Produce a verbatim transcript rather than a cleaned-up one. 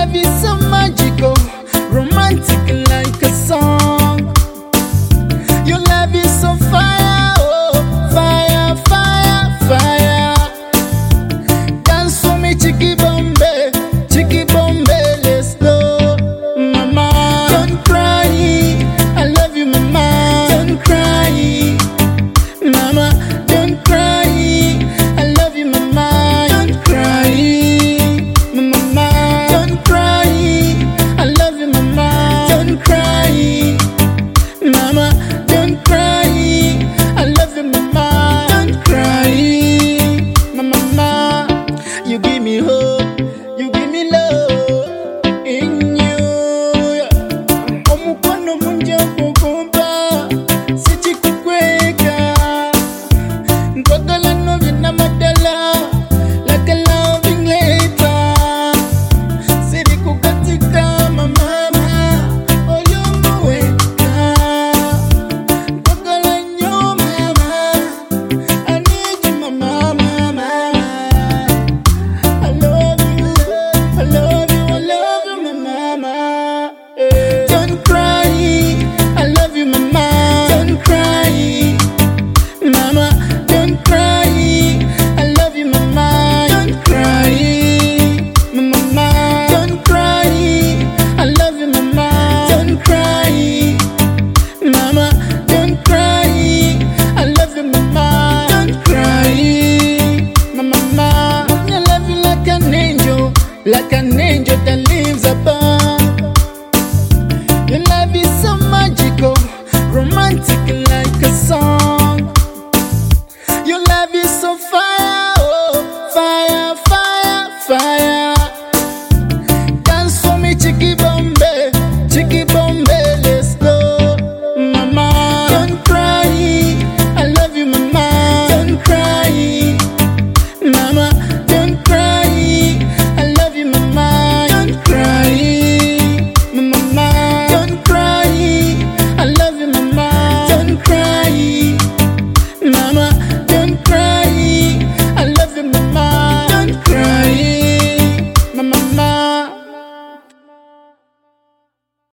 love is so magical, romantic like a song. Your love is so fire, oh, fire, fire, fire. Dance for me, Chicky Bombay, Chicky Bombay, let's go. Mama, don't cry, I love you, mama. Don't cry, mama, don't cry, I love you, mama. Don't cry, mama, don't cry, I love you, mama. Don't cry, mama, don't cry, I love you, mama. Don't cry, mama. You give me hope, you give me love in you. Omukono munje kukumba, sichi kukweka. Nkwagala no vina madala, like a loving letter. Siri kukatika mama, oyumuweka. Nkwagala nyo mama, I need you mama, mama. I love you, I love you, I love you, my mama. Eh. Don't cry, I love you, mama. Don't cry, mama. Don't cry, I love you, mama. Don't cry, mama. Don't cry, I love you, mama. Don't cry, mama. Don't cry, I love you, mama. Don't cry, mama. I love you like an angel, like an angel that lives above. Your love is so magical, romantic